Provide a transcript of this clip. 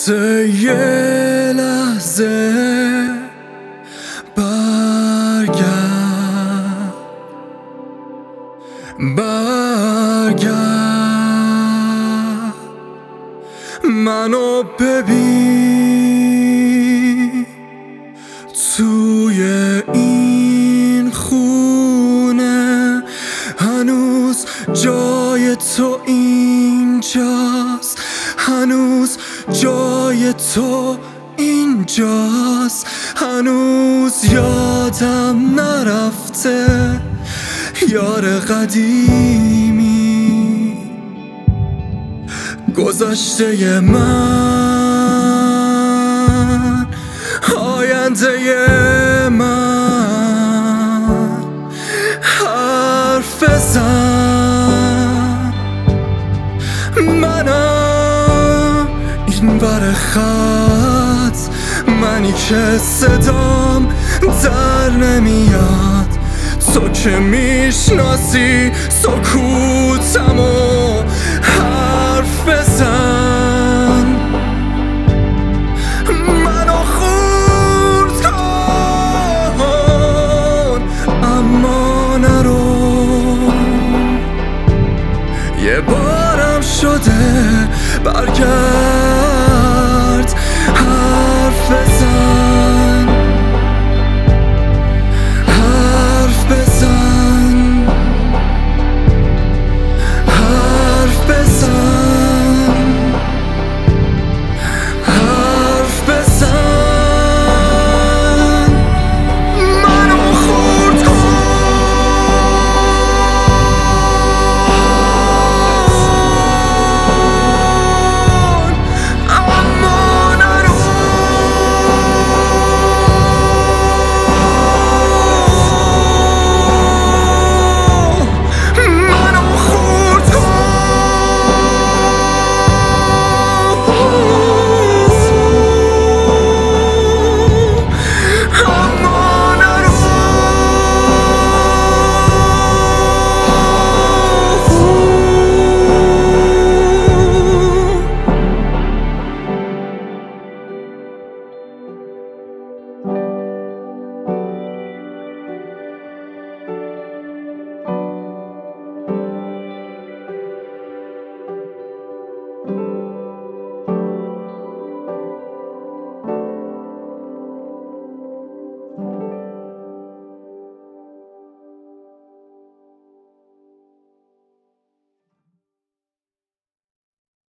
واسه یه لحظه برگرد منو ببین توی این خونه، هنوز جای تو اینجاست، هنوز جای تو اینجاست، هنوز یادم نرفته یار قدیمی، گذشته من، آینده من. حرف بزن، منم این ور خط، منی که صدام در نمیاد، تو که میشناسی سکوتمو. حرف بزن، منو خورد کن اما نرو. یه بارم شده برگرد